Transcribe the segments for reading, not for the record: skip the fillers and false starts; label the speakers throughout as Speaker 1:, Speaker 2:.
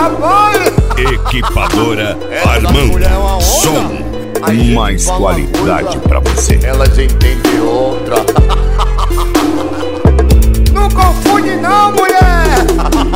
Speaker 1: Equipadora Armando. Som. Mais qualidade pra você.
Speaker 2: Elas entendem outra.
Speaker 3: Não confunde não, mulher.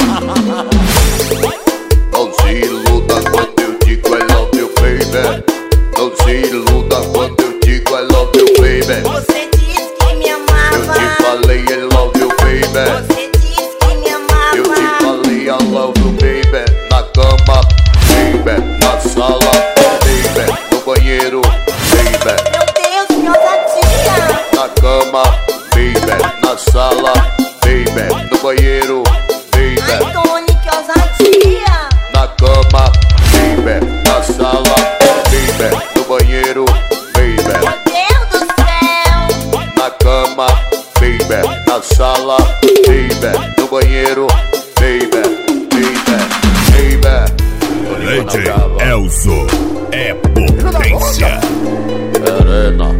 Speaker 2: Não se iluda quando eu digo I love you, baby. Não se iluda quando eu digo I love you, baby.
Speaker 4: Você disse que me amava.
Speaker 2: Eu te falei I love you, baby.
Speaker 4: Você disse que me amava.
Speaker 2: Eu te falei I love you, baby. Na cama, baby. Na sala, baby. No banheiro, baby.
Speaker 4: Meu Deus, que ousadia.
Speaker 2: Na cama, baby. Na sala, baby. No banheiro, baby.
Speaker 4: Ai, Tony, que ousadia.
Speaker 2: Na cama, baby. Na sala, baby. No banheiro, baby.
Speaker 4: Meu Deus do céu.
Speaker 2: Na cama, baby. Na sala, baby. No banheiro, baby.
Speaker 1: Leite Elzo é potência.
Speaker 2: Serena.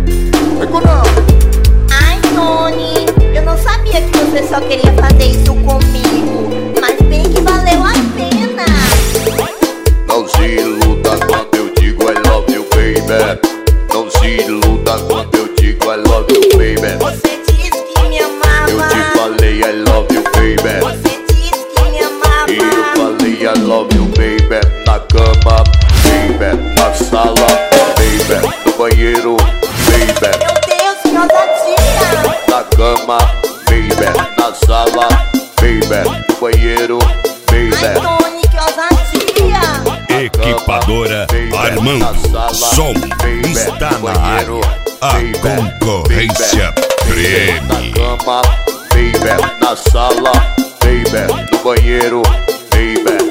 Speaker 4: Ai, Tony, eu não sabia que você só queria fazer isso comigo. Mas bem que valeu a pena.
Speaker 2: Não se iluda quando eu digo I love you, baby. Não se iluda quando eu digo I love you, baby.
Speaker 4: Você disse que me amava.
Speaker 2: Eu te falei I love you, baby.
Speaker 4: Você disse que me amava.
Speaker 2: E eu falei I love you, baby. Na cama, baby. Na sala, baby. No banheiro, baby.
Speaker 4: Meu Deus, que ousadia.
Speaker 2: Na cama, baby. Na sala, baby. No banheiro,
Speaker 4: Ai,
Speaker 2: baby.
Speaker 4: Tony, que ousadia.
Speaker 1: Equipadora Armando. Som está na área. A concorrência treme.
Speaker 2: Na cama, baby. Na sala, baby. No banheiro, baby.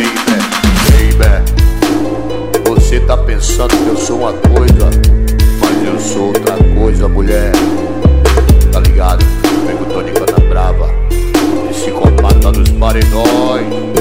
Speaker 2: Você tá pensando que eu sou uma coisa, mas eu sou outra coisa, mulher. Tá ligado? Vem com o Tony Cana Brava, psicopata dos paredões.